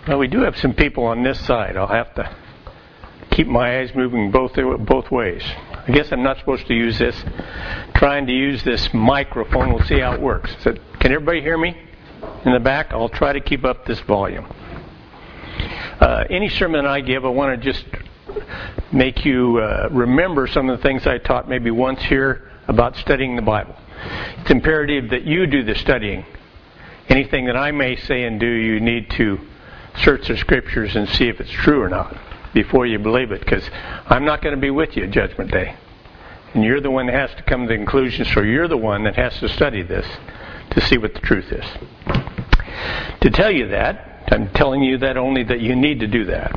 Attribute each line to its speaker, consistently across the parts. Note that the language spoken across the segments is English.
Speaker 1: Well, we do have some people on this side. I'll have to keep my eyes moving both ways. I guess I'm not supposed to use this. Trying to use this microphone. We'll see how it works. Can everybody hear me in the back? I'll try to keep up this volume. Any sermon I give, I want to just make you remember some of the things I taught maybe once here about studying the Bible. It's imperative that you do the studying. Anything that I may say and do, you need to search the Scriptures and see if it's true or not before you believe it, because I'm not going to be with you at Judgment Day. And you're the one that has to come to the conclusion, so you're the one that has to study this to see what the truth is. To tell you that, I'm telling you that only that you need to do that.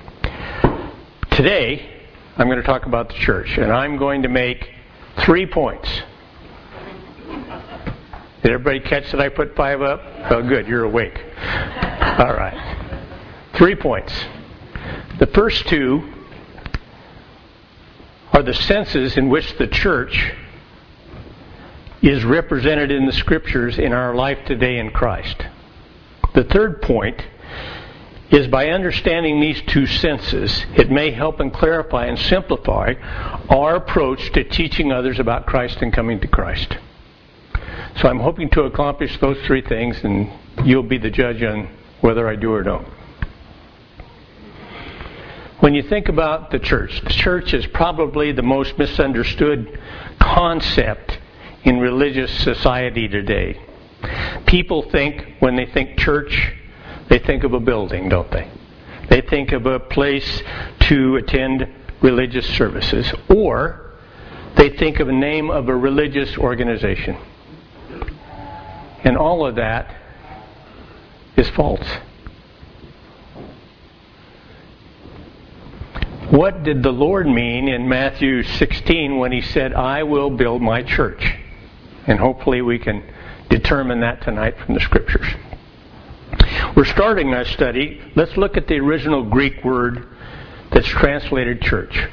Speaker 1: Today, I'm going to talk about the church, and I'm going to make 3 points. Did everybody catch that I put 5 up? Oh, good, you're awake. All right. 3 points. The first 2 are the senses in which the church is represented in the Scriptures in our life today in Christ. The third point is by understanding these 2 senses, it may help and clarify and simplify our approach to teaching others about Christ and coming to Christ. So I'm hoping to accomplish those 3 things, and you'll be the judge on whether I do or don't. When you think about the church is probably the most misunderstood concept in religious society today. People think, when they think church, they think of a building, don't they? They think of a place to attend religious services, or they think of the name of a religious organization. And all of that is false. What did the Lord mean in Matthew 16 when He said, I will build my church? And hopefully we can determine that tonight from the Scriptures. We're starting our study. Let's look at the original Greek word that's translated church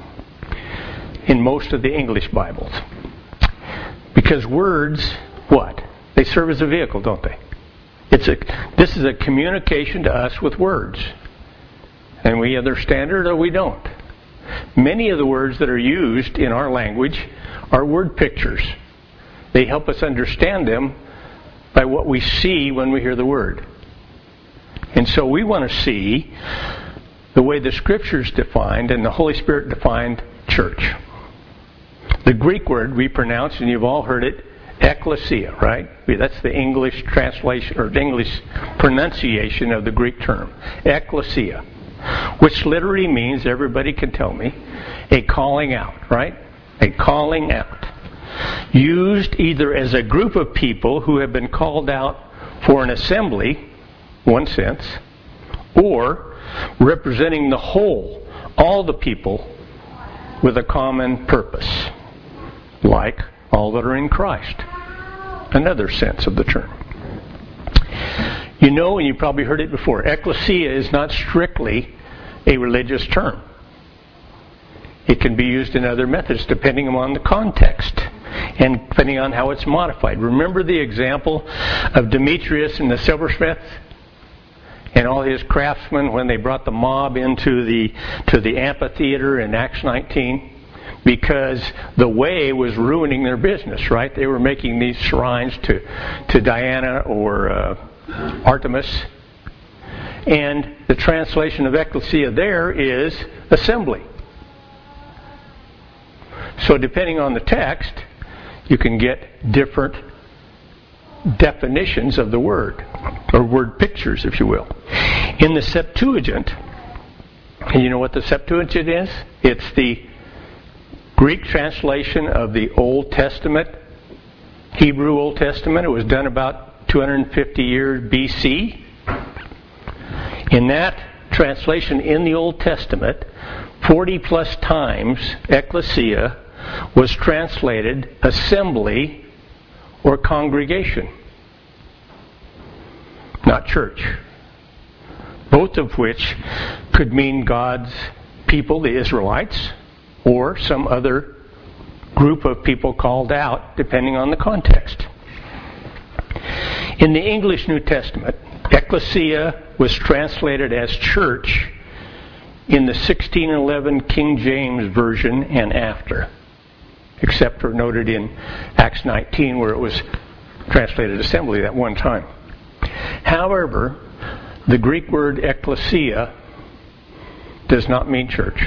Speaker 1: in most of the English Bibles. Because words, what? They serve as a vehicle, don't they? This is a communication to us with words. And we either understand it or we don't. Many of the words that are used in our language are word pictures. They help us understand them by what we see when we hear the word. And so we want to see the way the Scriptures defined and the Holy Spirit defined church. The Greek word we pronounce, and you've all heard it, ecclesia, right? That's the English translation or English pronunciation of the Greek term. Ecclesia. Which literally means, everybody can tell me, a calling out, right? A calling out. Used either as a group of people who have been called out for an assembly, one sense, or representing the whole, all the people, with a common purpose, like all that are in Christ. Another sense of the term. You know, and you probably heard it before, ecclesia is not strictly a religious term. It can be used in other methods depending on the context and depending on how it's modified. Remember the example of Demetrius and the silversmith and all his craftsmen when they brought the mob into the amphitheater in Acts 19? Because the way was ruining their business, right? They were making these shrines to Diana or Artemis. And the translation of ecclesia there is assembly. So depending on the text, you can get different definitions of the word, or word pictures, if you will. In the Septuagint, and you know what the Septuagint is? It's the Greek translation of the Old Testament, Hebrew Old Testament. It was done about 250 years BC. In that translation in the Old Testament, 40 plus times ecclesia was translated assembly or congregation, not church. Both of which could mean God's people, the Israelites, or some other group of people called out, depending on the context. In the English New Testament, Ecclesia was translated as church in the 1611 King James Version and after, except for noted in Acts 19 where it was translated assembly that one time. However, the Greek word ecclesia does not mean church.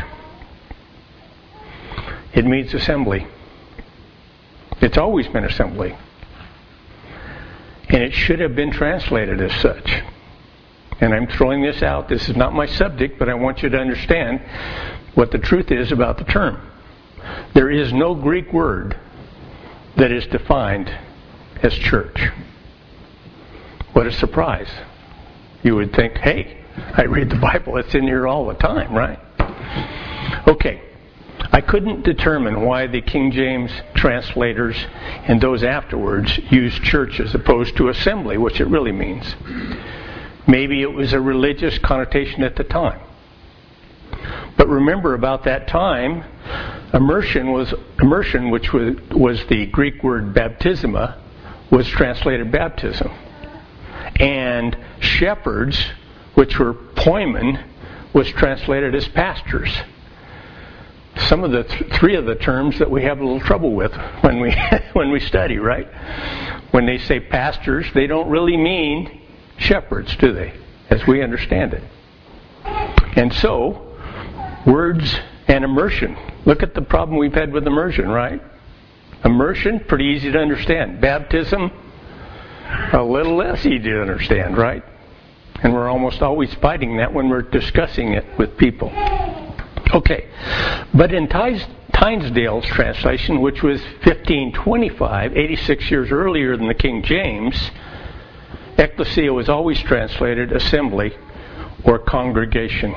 Speaker 1: It means assembly. It's always been assembly. And it should have been translated as such. And I'm throwing this out. This is not my subject, but I want you to understand what the truth is about the term. There is no Greek word that is defined as church. What a surprise. You would think, hey, I read the Bible. It's in here all the time, right? Okay. I couldn't determine why the King James translators and those afterwards used church as opposed to assembly, which it really means. Maybe it was a religious connotation at the time. But remember, about that time, immersion, which was the Greek word baptisma, was translated baptism. And shepherds, which were poimen, was translated as pastors. Some of the three of the terms that we have a little trouble with when we study, right? When they say pastors, they don't really mean shepherds, do they? As we understand it. And so, words and immersion. Look at the problem we've had with immersion, right? Immersion, pretty easy to understand. Baptism, a little less easy to understand, right? And we're almost always fighting that when we're discussing it with people. Okay, but in Tyndale's translation, which was 1525, 86 years earlier than the King James, ecclesia was always translated assembly or congregation.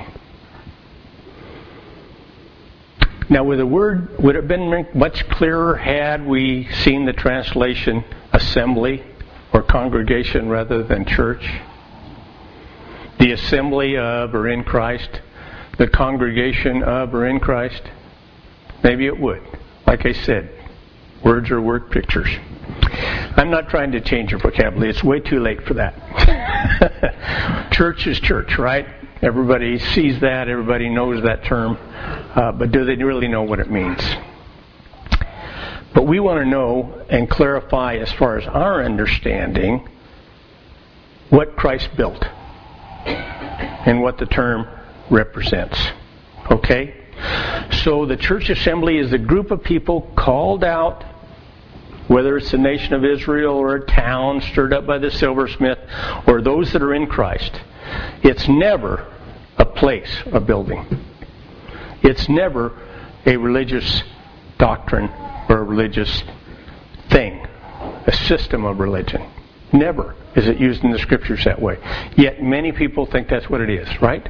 Speaker 1: Now, would it have been much clearer had we seen the translation assembly or congregation rather than church? The assembly of or in Christ. The congregation of or in Christ? Maybe it would. Like I said, words are word pictures. I'm not trying to change your vocabulary. It's way too late for that. Church is church, right? Everybody sees that. Everybody knows that term. But do they really know what it means? But we want to know and clarify, as far as our understanding, what Christ built and what the term represents. Okay? So the church assembly is a group of people called out, whether it's the nation of Israel or a town stirred up by the silversmith, or those that are in Christ. It's never a place, a building. It's never a religious doctrine or a religious thing, a system of religion. Never is it used in the Scriptures that way. Yet many people think that's what it is, right?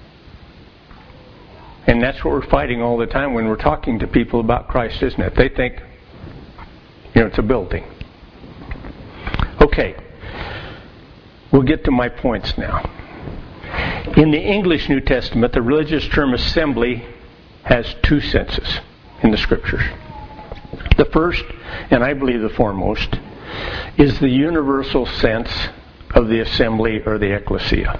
Speaker 1: And that's what we're fighting all the time when we're talking to people about Christ, isn't it? They think, it's a building. Okay. We'll get to my points now. In the English New Testament, the religious term assembly has two senses in the Scriptures. The first, and I believe the foremost, is the universal sense of the assembly or the ecclesia.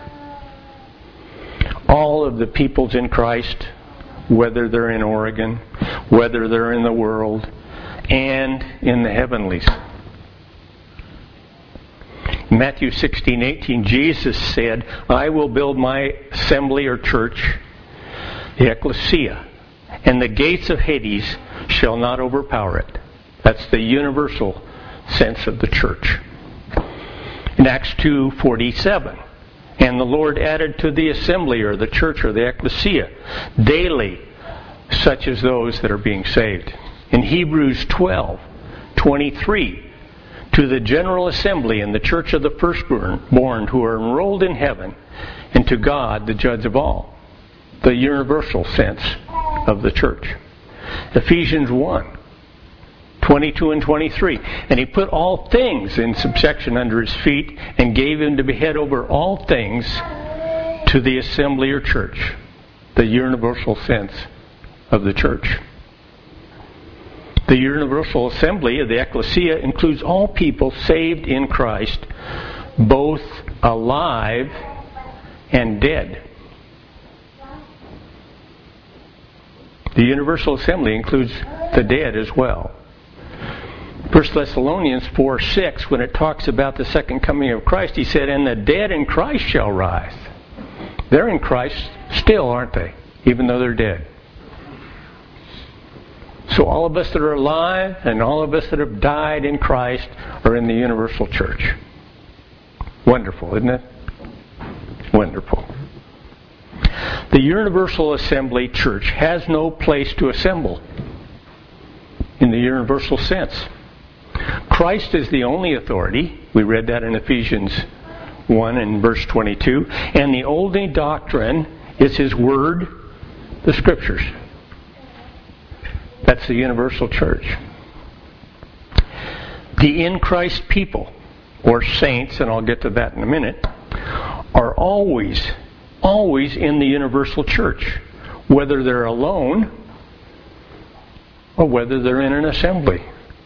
Speaker 1: All of the peoples in Christ, whether they're in Oregon, whether they're in the world, and in the heavenlies. In Matthew 16:18, Jesus said, I will build my assembly or church, the ecclesia, and the gates of Hades shall not overpower it. That's the universal sense of the church. In Acts 2:47, and the Lord added to the assembly or the church or the ecclesia daily such as those that are being saved. In Hebrews 12:23, to the general assembly and the church of the firstborn who are enrolled in heaven, and to God, the judge of all. The universal sense of the church. Ephesians 1:22 and 23. And he put all things in subjection under his feet, and gave him to be head over all things to the assembly or church. The universal sense of the church. The universal assembly of the ecclesia includes all people saved in Christ both alive and dead. The universal assembly includes the dead as well. 1 Thessalonians 4:6, when it talks about the second coming of Christ, he said, "And the dead in Christ shall rise." They're in Christ still, aren't they? Even though they're dead. So all of us that are alive and all of us that have died in Christ are in the universal church. Wonderful, isn't it? Wonderful. The Universal Assembly Church has no place to assemble in the universal sense. Christ is the only authority. We read that in Ephesians 1 and verse 22. And the only doctrine is His Word, the Scriptures. That's the universal church. The in Christ people, or saints, and I'll get to that in a minute, are always in the universal church, whether they're alone or whether they're in an assembly.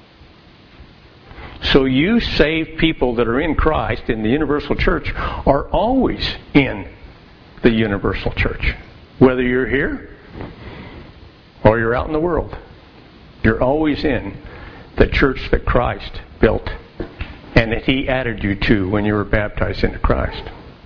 Speaker 1: So you saved people that are in Christ in the universal church are always in the universal church. Whether you're here or you're out in the world, you're always in the church that Christ built and that He added you to when you were baptized into Christ.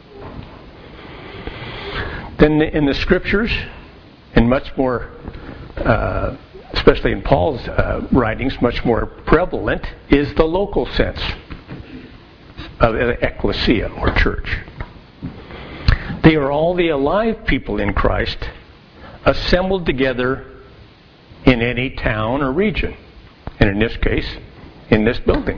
Speaker 1: Then in the Scriptures, and much more, especially in Paul's writings, much more prevalent is the local sense of the ecclesia or church. They are all the alive people in Christ assembled together in any town or region, and in this case, in this building.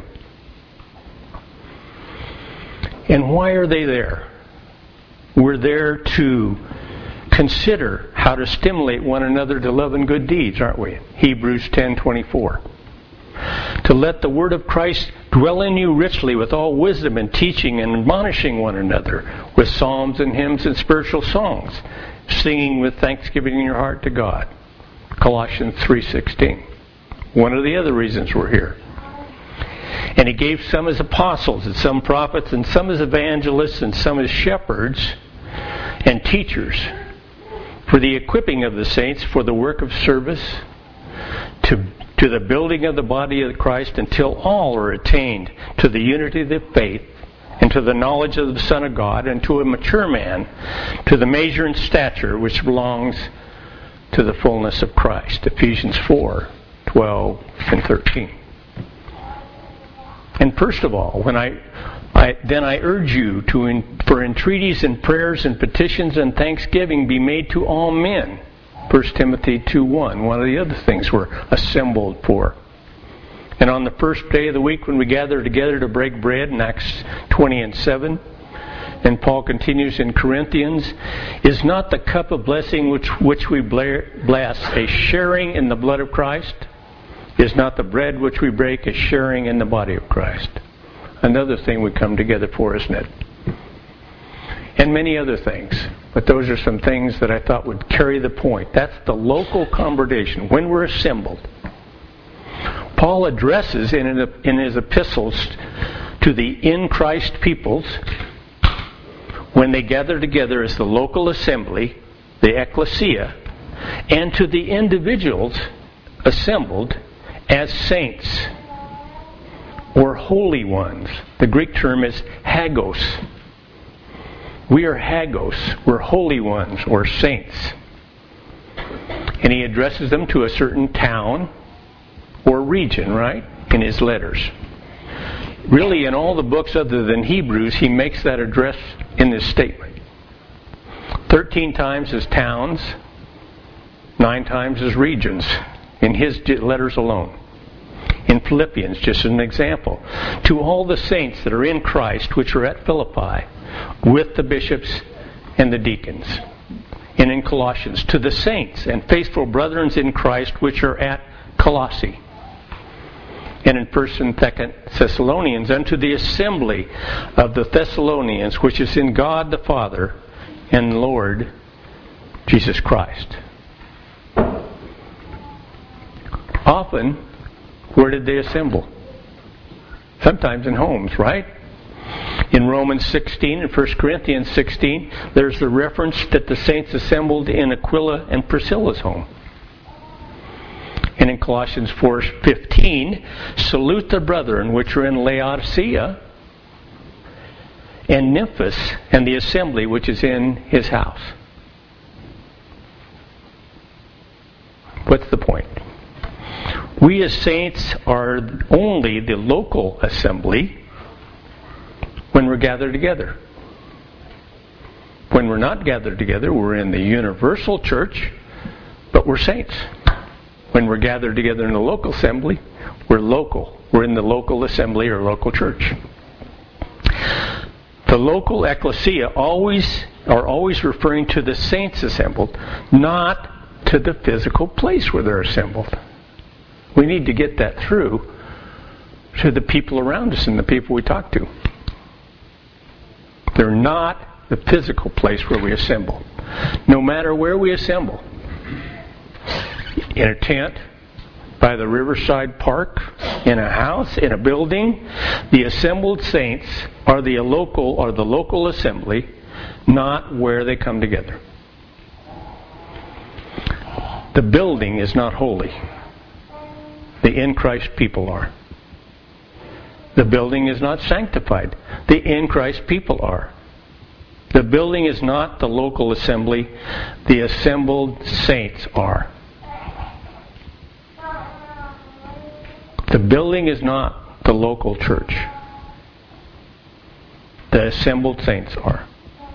Speaker 1: And why are they there? We're there to consider how to stimulate one another to love and good deeds, aren't we? Hebrews 10:24. To let the word of Christ dwell in you richly with all wisdom and teaching and admonishing one another with psalms and hymns and spiritual songs, singing with thanksgiving in your heart to God. Colossians 3:16. One of the other reasons we're here. And He gave some as apostles, and some prophets, and some as evangelists, and some as shepherds and teachers, for the equipping of the saints for the work of service, to the building of the body of Christ, until all are attained to the unity of the faith, and to the knowledge of the Son of God, and to a mature man, to the measure and stature which belongs to the fullness of Christ. Ephesians 4:12 and 13. And first of all, when I urge you for entreaties and prayers and petitions and thanksgiving be made to all men. 1 Timothy 2:1. One of the other things we're assembled for. And on the first day of the week when we gather together to break bread in Acts 20 and 7, and Paul continues in Corinthians, is not the cup of blessing which we bless a sharing in the blood of Christ? Is not the bread which we break a sharing in the body of Christ? Another thing we come together for, isn't it? And many other things. But those are some things that I thought would carry the point. That's the local congregation, when we're assembled. Paul addresses in his epistles to the in Christ peoples, when they gather together as the local assembly, the ecclesia, and to the individuals assembled as saints or holy ones. The Greek term is hagos. We are hagos. We're holy ones or saints. And he addresses them to a certain town or region, right? In his letters. Really, in all the books other than Hebrews, he makes that address in this statement. 13 times as towns, 9 times as regions, in his letters alone. In Philippians, just as an example, to all the saints that are in Christ, which are at Philippi, with the bishops and the deacons. And in Colossians, to the saints and faithful brethren in Christ, which are at Colossae. And in 1 and 2 Thessalonians, unto the assembly of the Thessalonians, which is in God the Father and Lord Jesus Christ. Often, where did they assemble? Sometimes in homes, right? In Romans 16 and 1 Corinthians 16, there's the reference that the saints assembled in Aquila and Priscilla's home. And in Colossians 4:15, salute the brethren which are in Laodicea and Nymphas and the assembly which is in his house. What's the point? We as saints are only the local assembly when we're gathered together. When we're not gathered together, we're in the universal church, but we're saints. When we're gathered together in the local assembly, we're local. We're in the local assembly or local church. The local ecclesia are always referring to the saints assembled, not to the physical place where they're assembled. We need to get that through to the people around us and the people we talk to. They're not the physical place where we assemble. No matter where we assemble, in a tent, by the riverside park, in a house, in a building, the assembled saints are the local assembly, not where they come together. The building is not holy. The in Christ people are. The building is not sanctified. The in Christ people are. The building is not the local assembly. The assembled saints are. The building is not the local church. The assembled saints are.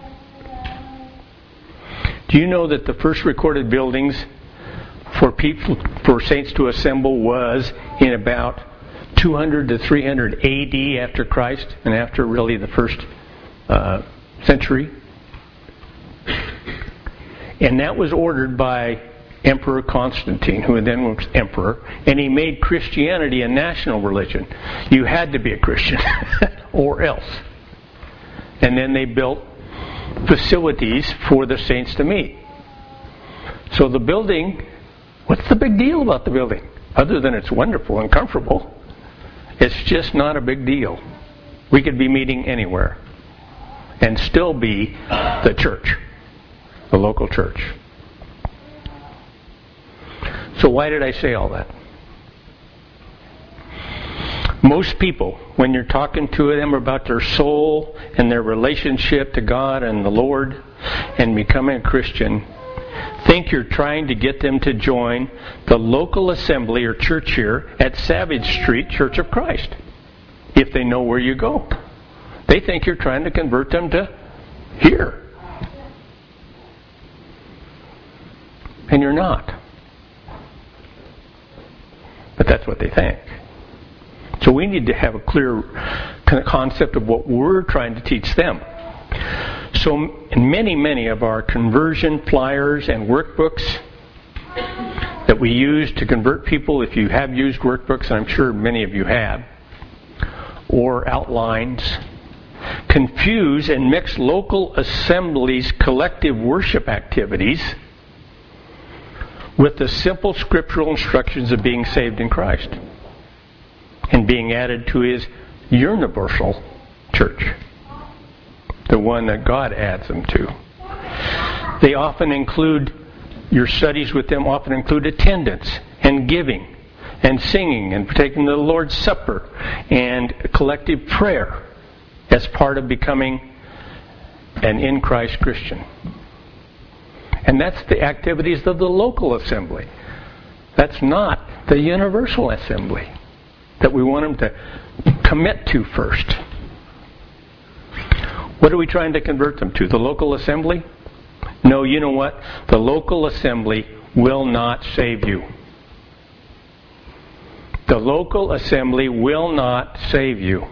Speaker 1: Do you know that the first recorded buildings for saints to assemble was in about 200 to 300 AD after Christ and after really the first century? And that was ordered by Emperor Constantine, who then was emperor, and he made Christianity a national religion. You had to be a Christian or else. And then they built facilities for the saints to meet. So the building, what's the big deal about the building? Other than it's wonderful and comfortable, it's just not a big deal. We could be meeting anywhere and still be the church, the local church. So why did I say all that? Most people, when you're talking to them about their soul and their relationship to God and the Lord and becoming a Christian, think you're trying to get them to join the local assembly or church here at Savage Street Church of Christ, if they know where you go. They think you're trying to convert them to here. And you're not. But that's what they think. So we need to have a clear concept of what we're trying to teach them. So in many of our conversion flyers and workbooks that we use to convert people, if you have used workbooks, and I'm sure many of you have, or outlines, confuse and mix local assemblies' collective worship activities with the simple scriptural instructions of being saved in Christ and being added to His universal church, the one that God adds them to. They often include, your studies with them often include attendance and giving and singing and taking the Lord's Supper and collective prayer as part of becoming an in Christ Christian. And that's the activities of the local assembly. That's not the universal assembly that we want them to commit to first. What are we trying to convert them to? The local assembly? No, you know what? The local assembly will not save you. The local assembly will not save you.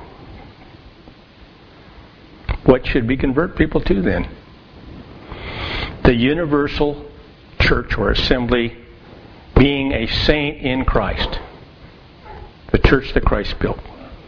Speaker 1: What should we convert people to then? The universal church or assembly, being a saint in Christ. The church that Christ built.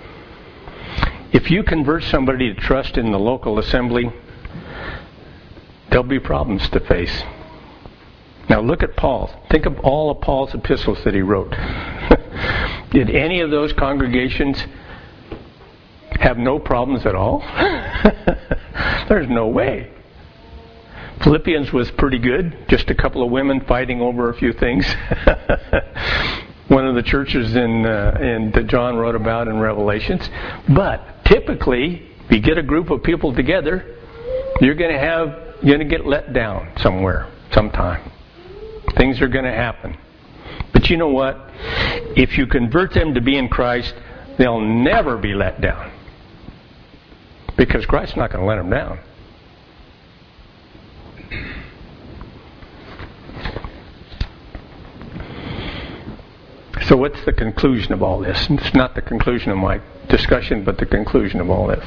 Speaker 1: If you convert somebody to trust in the local assembly, there'll be problems to face. Now look at Paul. Think of all of Paul's epistles that he wrote. Did any of those congregations have no problems at all? There's no way. Philippians was pretty good. Just a couple of women fighting over a few things. One of the churches that John wrote about in Revelations. But typically, if you get a group of people together, you're going to get let down somewhere, sometime. Things are going to happen. But you know what? If you convert them to be in Christ, they'll never be let down. Because Christ's not going to let them down. So what's the conclusion of all this? It's not the conclusion of my discussion, but the conclusion of all this.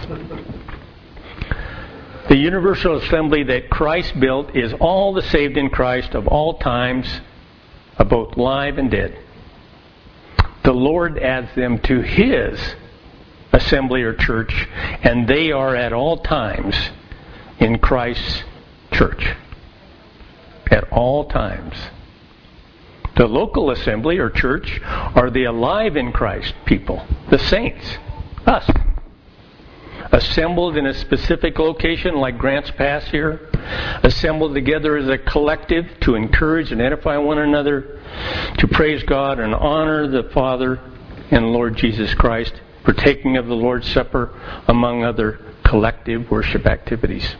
Speaker 1: The universal assembly that Christ built is all the saved in Christ of all times, of both live and dead. The Lord adds them to His assembly or church, and they are at all times in Christ's church. At all times. The local assembly or church are the alive in Christ people, the saints, us. Assembled in a specific location like Grants Pass here, assembled together as a collective to encourage and edify one another, to praise God and honor the Father and Lord Jesus Christ, partaking of the Lord's Supper, among other collective worship activities.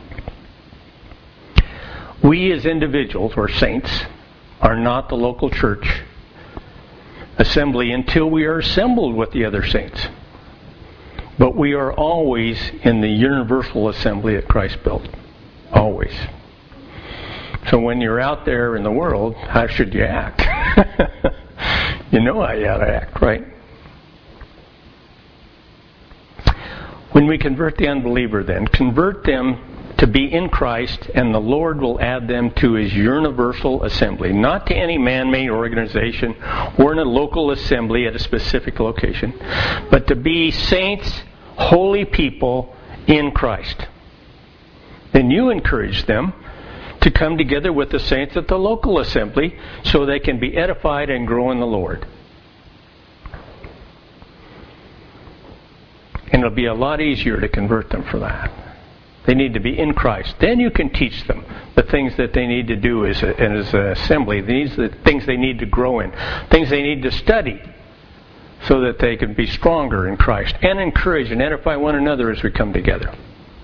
Speaker 1: We as individuals or saints are not the local church assembly until we are assembled with the other saints. But we are always in the universal assembly that Christ built. Always. So when you're out there in the world, how should you act? You know how you ought to act, right? When we convert the unbeliever then, convert them to be in Christ, and the Lord will add them to His universal assembly. Not to any man-made organization or in a local assembly at a specific location, but to be saints, holy people in Christ. Then you encourage them to come together with the saints at the local assembly so they can be edified and grow in the Lord. And it'll be a lot easier to convert them for that. They need to be in Christ. Then you can teach them the things that they need to do as an assembly. These are the things they need to grow in. Things they need to study so that they can be stronger in Christ. And encourage and edify one another as we come together.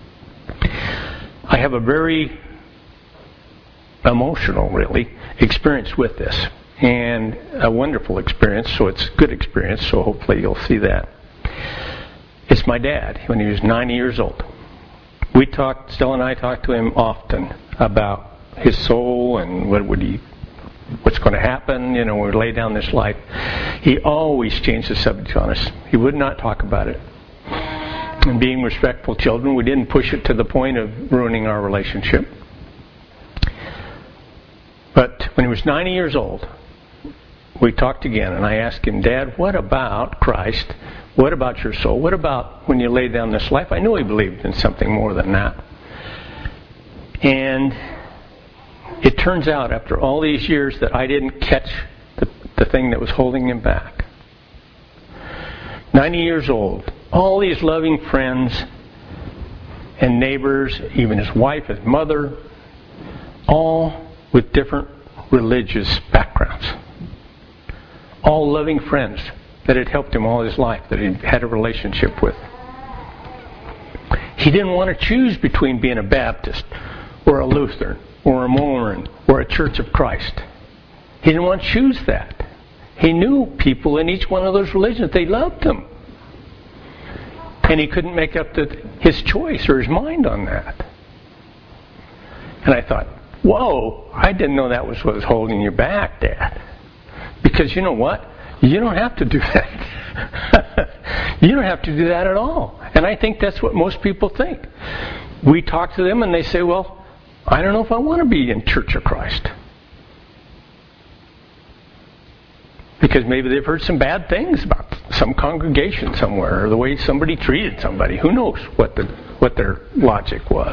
Speaker 1: I have a very emotional, really, experience with this. And a wonderful experience, so it's a good experience, so hopefully you'll see that. It's my dad when he was 90 years old. Stella and I talked to him often about his soul and what's going to happen, when we lay down this life. He always changed the subject on us. He would not talk about it. And being respectful children, we didn't push it to the point of ruining our relationship. But when he was 90 years old, we talked again, and I asked him, Dad, what about Christ? What about your soul? What about when you lay down this life? I knew he believed in something more than that. And it turns out, after all these years, that I didn't catch the thing that was holding him back. 90 years old, all these loving friends and neighbors, even his wife, his mother, all with different religious backgrounds. All loving friends that had helped him all his life, that he had a relationship with. He didn't want to choose between being a Baptist or a Lutheran or a Mormon or a Church of Christ. He didn't want to choose that. He knew people in each one of those religions. They loved them. And he couldn't make up his choice or his mind on that. And I thought, whoa, I didn't know that was what was holding you back, Dad. Because you know what? You don't have to do that. You don't have to do that at all. And I think that's what most people think. We talk to them and they say, well, I don't know if I want to be in Church of Christ. Because maybe they've heard some bad things about some congregation somewhere, or the way somebody treated somebody. Who knows what their logic was.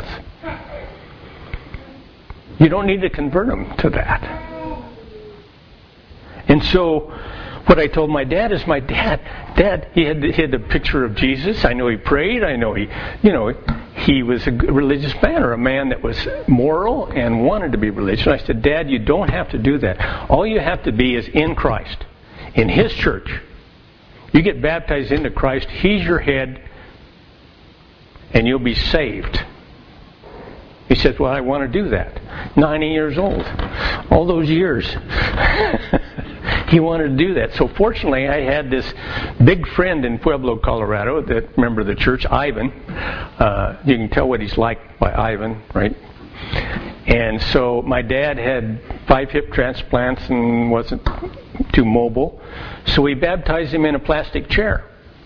Speaker 1: You don't need to convert them to that. And so, what I told my dad is my dad, he had the picture of Jesus. I know he prayed. I know he was a religious man, or a man that was moral and wanted to be religious. And I said, Dad, you don't have to do that. All you have to be is in Christ, in His church. You get baptized into Christ, He's your head, and you'll be saved. He says, well, I want to do that. 90 years old. All those years. He wanted to do that. So fortunately, I had this big friend in Pueblo, Colorado, that member of the church, Ivan. You can tell what he's like by Ivan, right? And so my dad had 5 hip transplants and wasn't too mobile. So we baptized him in a plastic chair.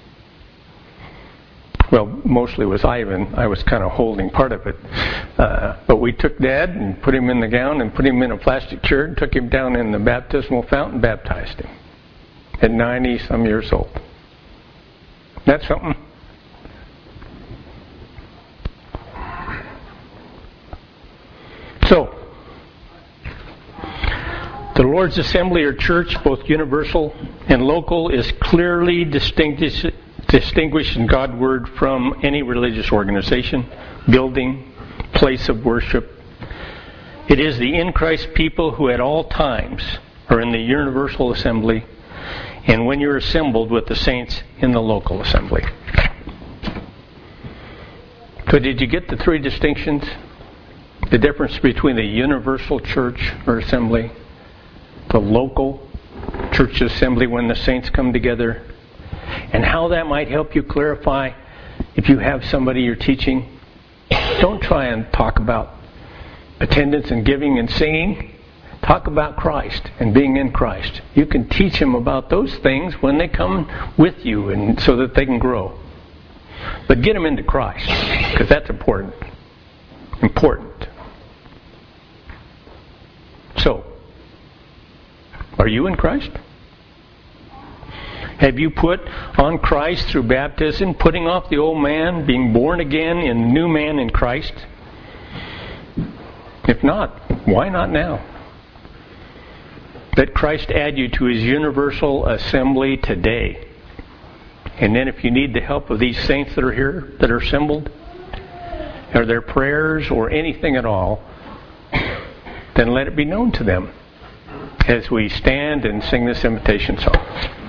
Speaker 1: Well, mostly it was Ivan. I was kind of holding part of it. But we took Dad and put him in the gown and put him in a plastic chair and took him down in the baptismal fountain and baptized him at 90-some years old. That's something. So, the Lord's Assembly or church, both universal and local, is clearly distinguished in God's Word from any religious organization, building, place of worship. It is the in Christ people who at all times are in the universal assembly, and when you're assembled with the saints in the local assembly. So did you get the 3 distinctions? The difference between the universal church or assembly, the local church assembly when the saints come together, and how that might help you clarify if you have somebody you're teaching. Don't try and talk about attendance and giving and singing. Talk about Christ and being in Christ. You can teach them about those things when they come with you, and so that they can grow. But get them into Christ, because that's important. Important. So, are you in Christ? Have you put on Christ through baptism, putting off the old man, being born again in the new man in Christ? If not, why not now? Let Christ add you to His universal assembly today. And then if you need the help of these saints that are here, that are assembled, or their prayers or anything at all, then let it be known to them as we stand and sing this invitation song.